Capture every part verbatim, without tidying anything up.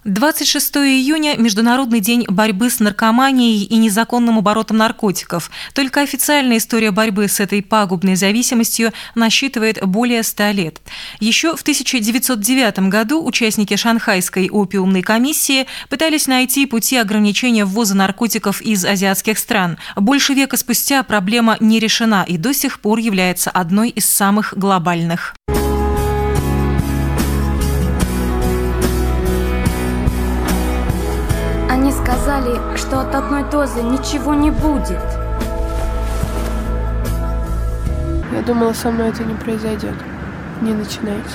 двадцать шестого июня – Международный день борьбы с наркоманией и незаконным оборотом наркотиков. Только официальная история борьбы с этой пагубной зависимостью насчитывает более ста лет. Еще в тысяча девятьсот девятом году участники Шанхайской опиумной комиссии пытались найти пути ограничения ввоза наркотиков из азиатских стран. Больше века спустя проблема не решена и до сих пор является одной из самых глобальных. Они сказали, что от одной дозы ничего не будет. Я думала, со мной это не произойдет. Не начинайте.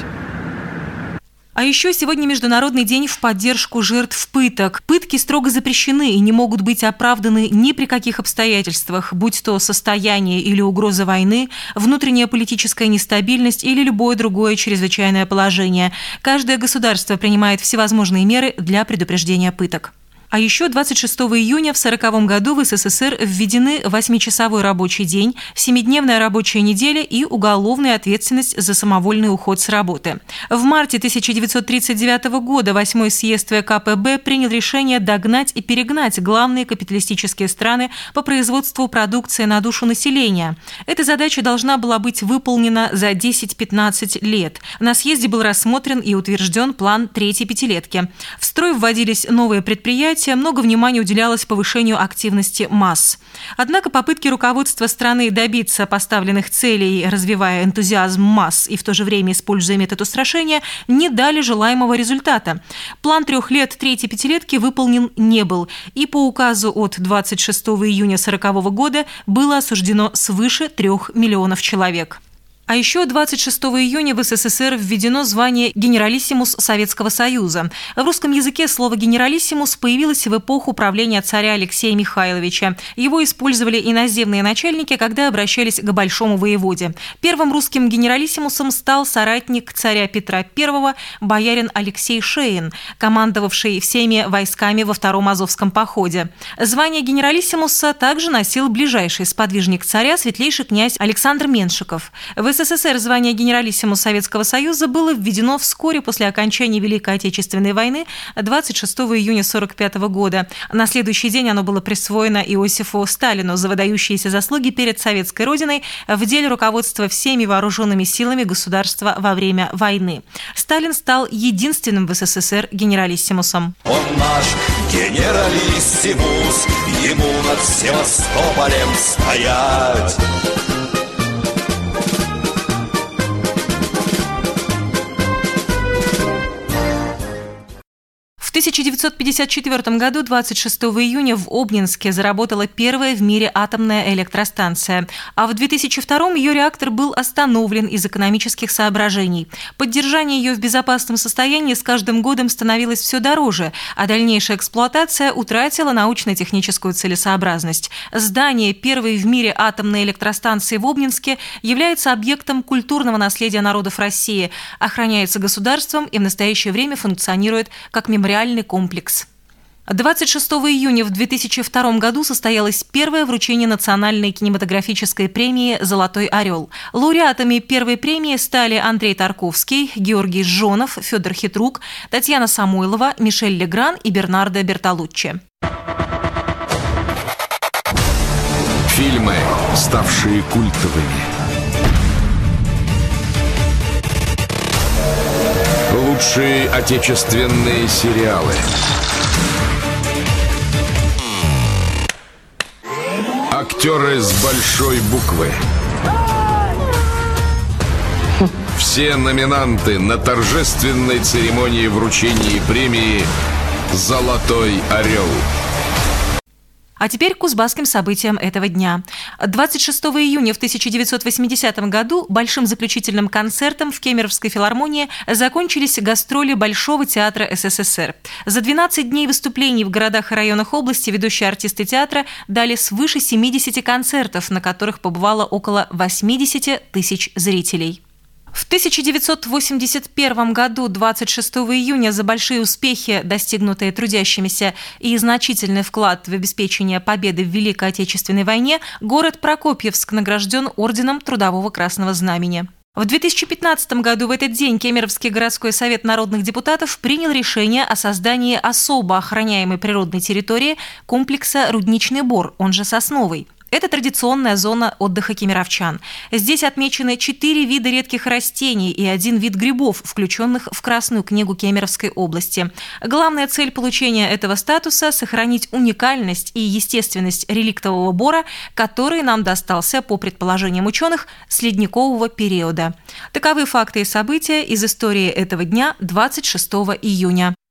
А еще сегодня Международный день в поддержку жертв пыток. Пытки строго запрещены и не могут быть оправданы ни при каких обстоятельствах, будь то состояние или угроза войны, внутренняя политическая нестабильность или любое другое чрезвычайное положение. Каждое государство принимает всевозможные меры для предупреждения пыток. А еще двадцать шестого июня в сороковом году в СССР введены восьмичасовой рабочий день, семидневная рабочая неделя и уголовная ответственность за самовольный уход с работы. В марте тысяча девятьсот тридцать девятого года восьмой съезд ВКПБ принял решение догнать и перегнать главные капиталистические страны по производству продукции на душу населения. Эта задача должна была быть выполнена за десять-пятнадцать лет. На съезде был рассмотрен и утвержден план третьей пятилетки. В строй вводились новые предприятия, много внимания уделялось повышению активности масс. Однако попытки руководства страны добиться поставленных целей, развивая энтузиазм масс и в то же время используя метод устрашения, не дали желаемого результата. План трех лет третьей пятилетки выполнен не был, и по указу от двадцать шестого июня сорокового года было осуждено свыше трех миллионов человек. А еще двадцать шестого июня в СССР введено звание «Генералиссимус Советского Союза». В русском языке слово «генералиссимус» появилось в эпоху правления царя Алексея Михайловича. Его использовали иноземные начальники, когда обращались к большому воеводе. Первым русским генералиссимусом стал соратник царя Петра Первого, боярин Алексей Шеин, командовавший всеми войсками во Втором Азовском походе. Звание генералиссимуса также носил ближайший сподвижник царя, светлейший князь Александр Меншиков. В СССР звание генералиссимус Советского Союза было введено вскоре после окончания Великой Отечественной войны двадцать шестого июня сорок пятого года. На следующий день оно было присвоено Иосифу Сталину за выдающиеся заслуги перед советской родиной в деле руководства всеми вооруженными силами государства во время войны. Сталин стал единственным в СССР генералиссимусом. Он наш генералиссимус, ему над Севастополем стоять. В тысяча девятьсот пятьдесят четвёртом году, двадцать шестого июня, в Обнинске заработала первая в мире атомная электростанция, а в две тысячи втором ее реактор был остановлен из экономических соображений. Поддержание ее в безопасном состоянии с каждым годом становилось все дороже, а дальнейшая эксплуатация утратила научно-техническую целесообразность. Здание первой в мире атомной электростанции в Обнинске является объектом культурного наследия народов России, охраняется государством и в настоящее время функционирует как мемориальный комплекс. двадцать шестого июня в две тысячи втором году состоялось первое вручение национальной кинематографической премии «Золотой орел». Лауреатами первой премии стали Андрей Тарковский, Георгий Жжонов, Федор Хитрук, Татьяна Самойлова, Мишель Легран и Бернардо Бертолуччи. Фильмы, ставшие культовыми. Лучшие отечественные сериалы. Актеры с большой буквы. Все номинанты на торжественной церемонии вручения премии «Золотой орел». А теперь к кузбасским событиям этого дня. двадцать шестого июня в тысяча девятьсот восьмидесятом году большим заключительным концертом в Кемеровской филармонии закончились гастроли Большого театра СССР. За двенадцать дней выступлений в городах и районах области ведущие артисты театра дали свыше семидесяти концертов, на которых побывало около восьмидесяти тысяч зрителей. В тысяча девятьсот восемьдесят первом году, двадцать шестого июня, за большие успехи, достигнутые трудящимися, и значительный вклад в обеспечение победы в Великой Отечественной войне, город Прокопьевск награжден орденом Трудового Красного Знамени. В две тысячи пятнадцатом году в этот день Кемеровский городской совет народных депутатов принял решение о создании особо охраняемой природной территории комплекса «Рудничный бор», он же «Сосновый». Это традиционная зона отдыха кемеровчан. Здесь отмечены четыре вида редких растений и один вид грибов, включенных в Красную книгу Кемеровской области. Главная цель получения этого статуса – сохранить уникальность и естественность реликтового бора, который нам достался, по предположениям ученых, с ледникового периода. Таковы факты и события из истории этого дня, двадцать шестого июня.